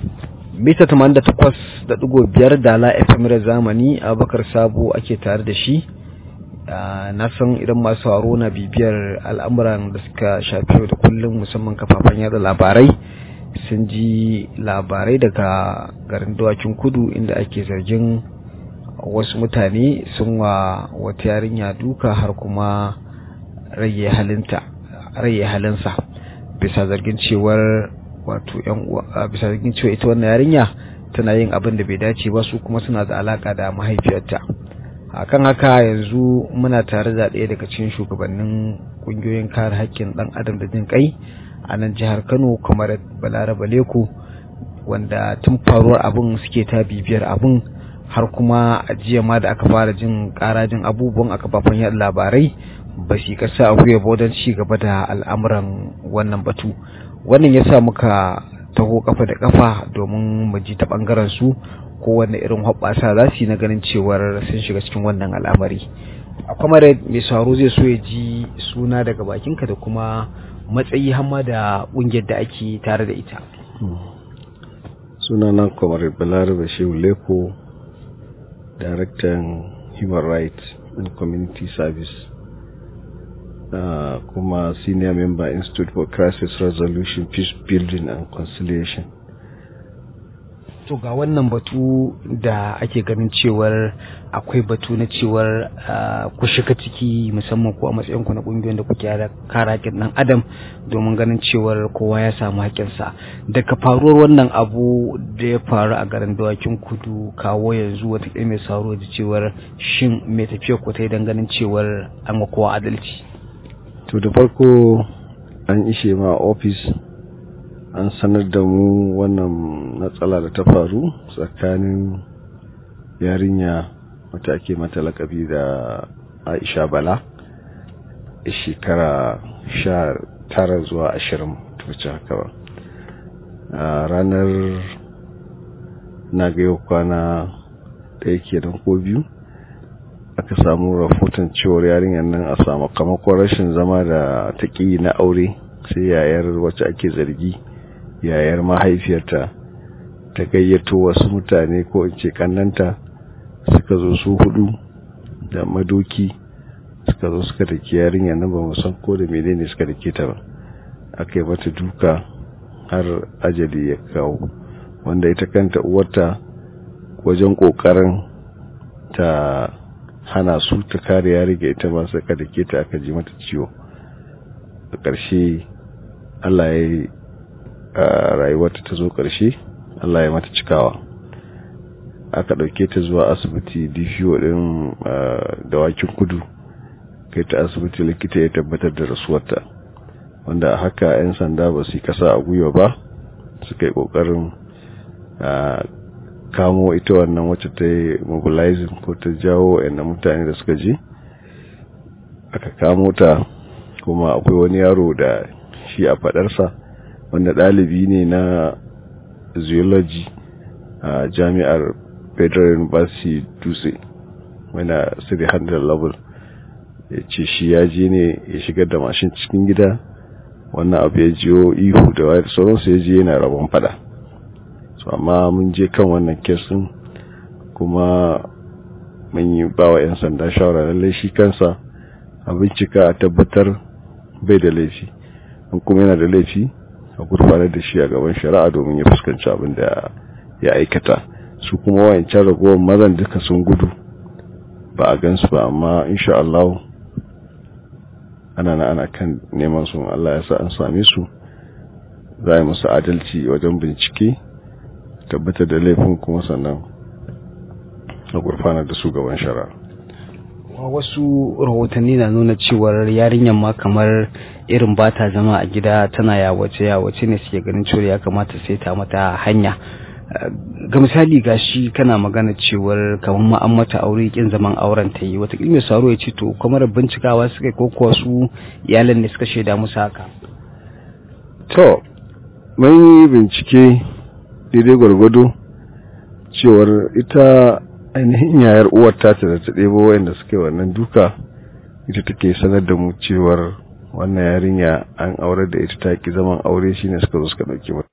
mita 88.5 Dala FM da zamani. Abubakar Sabo ake tare da shi. Na san idan masu sauraro na bibiyar al'amuran da suka shafi da kullum, musamman kafafen yada labarai, sun ji labarai daga garin Dawakin Kudu inda ake zargin wasu mutane sun wa wata yarinya duka har kuma rage halinsa bisa zargin cewar bisa zargin cewa ita wannan yarinya tana yin abin da bai dace ba, su kuma suna da alaka da mahaifiyarta. Akan haka yanzu muna tare da ɗaya daga cikin shugabannin kungiyoyin kare haƙƙin ɗan adam da jin kai a nan jihar Kano, kamar Balaraba Leko, wanda tun faruwar abin suke ta bibiyar abin har kuma a jiya ma da aka fara jin ƙarajin abubuwan a kafafen yaɗa labarai ba shi kasa a wuya ba don ci gaba da al'amuran wannan batu. Wannan ya sa muka taho kafa da kafa domin mu ji ta bangaren su ko wanne irin hoɓɓasa za su yi na ganin cewar sun shiga cikin wannan al'amari. A kwamare mai sauro zai so ya ji suna daga bakinka da kuma matsayi hamma da ƙungiyar da ake tare da ita. Sunana Kwamare Balaraba Shehu Leko, Daraktan Human Rights and Community Service, kuma Senior Member Institute for Crisis Resolution, Peace Building and Conciliation. To ga wannan batu da ake ganin cewar akwai batu na cewar ku shiga ciki, musamman ku a matsayin ku na kungiyoyin da kuke kare haƙƙin ɗan adam domin ganin cewar kowa ya samu haƙƙinsa. Daga faruwar wannan abu da ya faru a garin Dawakin Kudu kawo yanzu, wata mai sauro da cewar shin mai tafiya ku ta yi don ganin cewar an ga kowa adalci? To da farko an ishe ma ofis an sanar da mu wannan matsala da ta faru tsakanin yarinya wata ake mata lakabi da Aisha Bala, shekara 19 zuwa 20 tuce haka ba. Ranar na ga yau kwana da yake don ko biyu aka samu rahoton cewar yarinyar nan a sakamakon rashin zama da taƙi na aure, sai yayar wacce ake zargi, yayar mahaifiyarta, ta gayyato wasu mutane ko in ce kannanta, suka zo su 4 da madoki, suka zo suka dake yarinyar nan, ba mu san ko da menene suka dake ta ba. Aka yi mata duka har ajali ya kawo, wanda ita kanta uwarta wajen kokarin ta hana su ta kare yarinya, ita ba suka dake ta, aka ji mata ciwo. A ƙarshe Allah ya yi rayuwarta ta zo ƙarshe, Allah ya mata cikawa. Aka ɗauke ta zuwa asibiti DPO ɗin Dawakin Kudu, kai ta asibiti, likita ya tabbatar da rasuwarta, wanda haka 'yan sanda ba su yi kasa a gwiwa ba, suka yi ƙoƙarin kamo ita wannan wacce ta yi mobilizing ko ta jawo yana mutane da suka je. Aka kamo ta, kuma akwai wani yaro da shi a faɗarsa wanda ɗalibi ne na zoology a jami'ar Federal University Dutse, wanda 300 level, ya ce shi ya je ne ya shigar da mashin cikin gida, wannan abu ya jiyo ihu da wayar sauransu, ya je yana rabon fada. So amma mun je kan wannan kesin, kuma mun yi ba wa 'yan sanda shawara lallai shi kansa a bincika a tabbatar bai da laifi, in kuma yana da laifi a gurfanar da shi a gaban shari'a domin ya fuskanci abin da ya aikata. Su kuma wayancan ragowar mazan duka sun gudu, ba a gansu ba, amma insha Allah ana kan neman su. Allah ya sa an same su, za a yi musu adalci wajen bincike, tabbatar da laifin, kuma sannan a gurfanar da su gaban shari'a. Wasu rahotanni na nuna cewar yarinyar ma kamar irin ba ta zama a gida, tana yawace ne, suke ganin cewa ya kamata sai ta mata hanya. Ga misali gashi kana magana cewar kamar ma an mata aure, kin zaman auren ta yi, wata mai saro ya ce to kamar bincikawa suka yi ko kuwa su iyalan ne suka shaida musu haka? To mun yi bincike daidai gwargwado cewar ita ainihin yayar uwar ta da ta ɗebo wayanda suke wannan duka, ita take sanar da mu cewar wannan yarinya an aurar da ita, ta ki zaman aure, shine suka zo suka dauke mata